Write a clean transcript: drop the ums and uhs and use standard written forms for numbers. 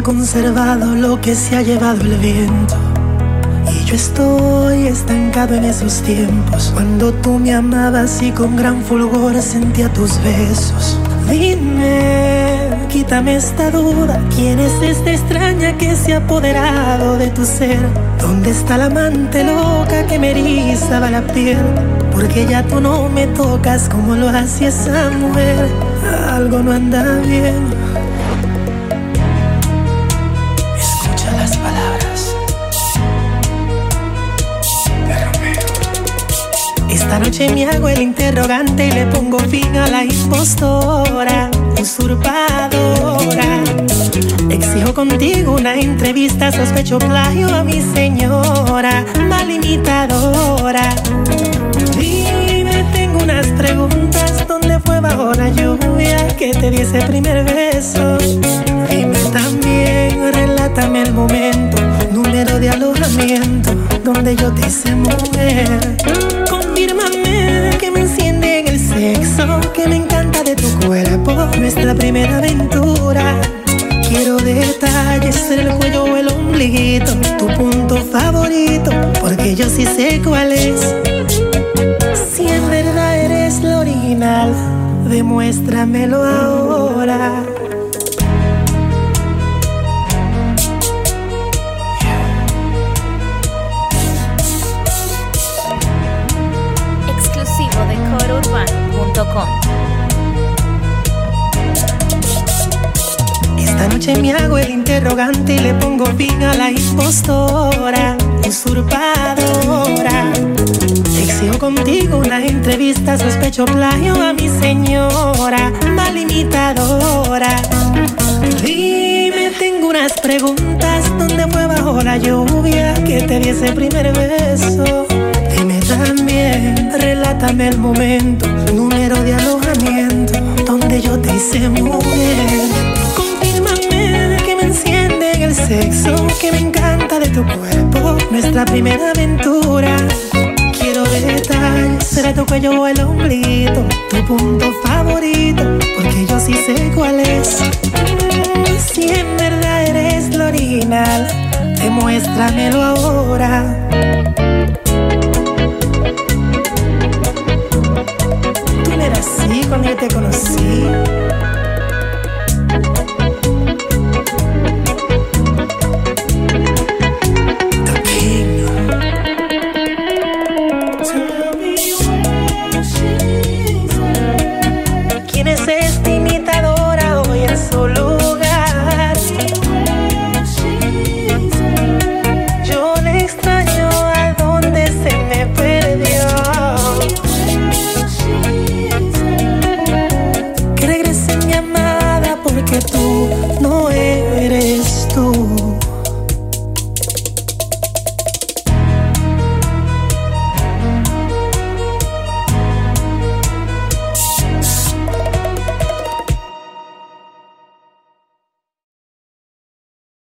conservado lo que se ha llevado el viento. Y yo estoy estancado en esos tiempos, cuando tú me amabas y con gran fulgor sentía tus besos. Dime, quítame esta duda, ¿quién es esta extraña que se ha apoderado de tu ser? ¿Dónde está la amante loca que me erizaba la piel? Porque ya tú no me tocas como lo hacía esa mujer. Algo no anda bien. Escucha las palabras de Romeo. Esta noche me hago el interrogante y le pongo fin a la impostora, usurpadora. Exijo contigo una entrevista, sospecho plagio a mi señora, mal imitadora. Dime, tengo unas preguntas, ¿dónde fue bajo la lluvia que te di ese primer beso? Dime también, relátame el momento, número de alojamiento, donde yo te hice mujer. Confírmame que me enciende en el sexo, que me encanta de tu cuerpo, nuestra primera aventura. Quiero detalles en el cuello o el ombliguito, tu punto favorito, porque yo sí sé cuál es. Si en verdad eres lo original, demuéstramelo ahora. Exclusivo de CoreUrbano.com. Esta noche me hago el interrogante y le pongo fin a la impostora, usurpadora. Exijo contigo una entrevista, sospecho plagio a mi señora, mal imitadora. Dime, tengo unas preguntas, ¿dónde fue bajo la lluvia que te di ese primer beso? Dime también, relátame el momento, número de alojamiento, donde yo te hice mujer. Confírmame que me enciende en el sexo, que me encanta de tu cuerpo, nuestra primera aventura. Quiero detalles, será tu cuello o el ombliguito, tu punto favorito, porque yo sí sé cuál es. Si en verdad eres lo original, demuéstramelo ahora.